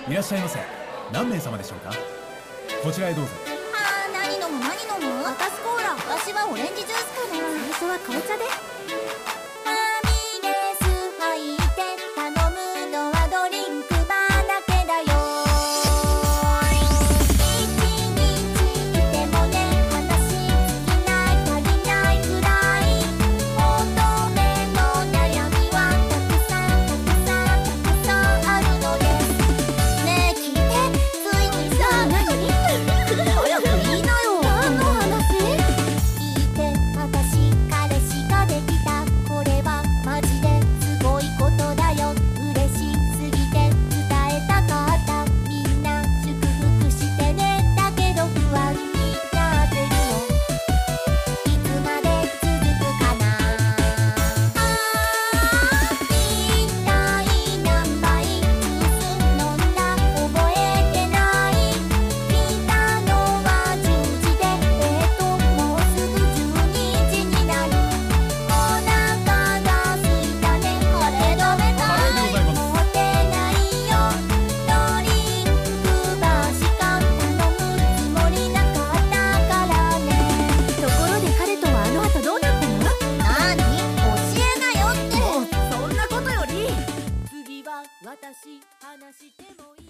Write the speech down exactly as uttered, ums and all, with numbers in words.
いらっしゃいませ。何名様でしょうか。こちらへどうぞ。 あー、何飲む何飲む。私コーラ。私はオレンジジュースかな。最初は紅茶で。ファミレス入って頼むのはドリンクバーだけだよ。一日いてもね、話尽きない足りないくらい。乙女の悩みはたくさんたくさんたくさんあるのです。ねえ聞いて、ついにさ。何？早く言いなよ。何の話？聞いて、私彼氏ができた。これはマジですごいことだよ。嬉しすぎて伝えたかった。みんな祝福してね。だけど不安になってるの。いつまで続くかな。あー、一体何杯ジュース飲んだ覚えてない。来たのはじゅうじで、えーともうすぐじゅうにじになる。お腹がすいたね。これ飲めたい。持ってないよ。ドリンクバーしか頼むつもりなかったからね。ところで彼とはあの後どうなったの？なーに？教えなよって。 そんなことより、次は私話してもいい？